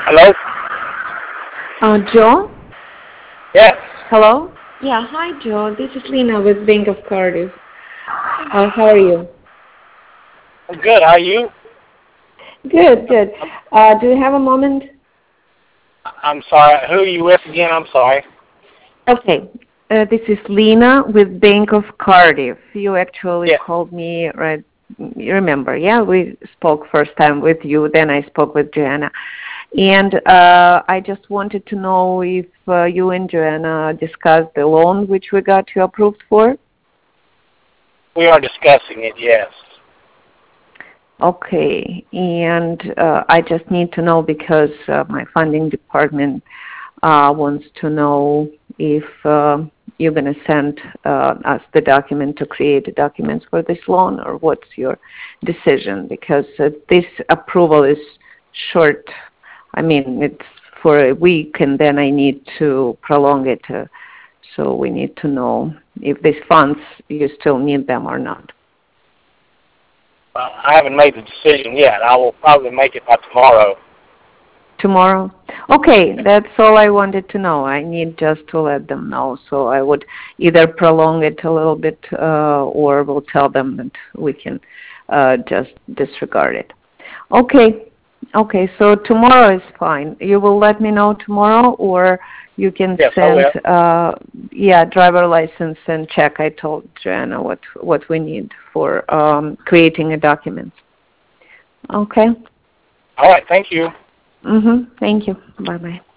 Hello? Joe? Yes. Hello? Yeah, hi Joe. This is Lena with Bank of Cardiff. How are you? I'm good. How are you? Good, good. Do you have a moment? I'm sorry. Who are you with again? I'm sorry. Okay. This is Lena with Bank of Cardiff. You actually Yes. called me, right? You remember, yeah? We spoke first time with you, then I spoke with Joanna. And I just wanted to know if you and Joanna discussed the loan which we got you approved for. We are discussing it, yes. Okay, and I just need to know because my funding department wants to know if you're going to send us the document to create the documents for this loan, or what's your decision? Because this approval is short. I mean, it's for a week, and then I need to prolong it. So we need to know if these funds, you still need them or not. I haven't made the decision yet. I will probably make it by tomorrow. Tomorrow? Okay, that's all I wanted to know. I need just to let them know. So I would either prolong it a little bit or we'll tell them that we can just disregard it. Okay, so tomorrow is fine. You will let me know tomorrow, or you can Yes, I send, will. driver license and check. I told Joanna what we need for creating a document. Okay? All right. Thank you. Thank you. Bye-bye.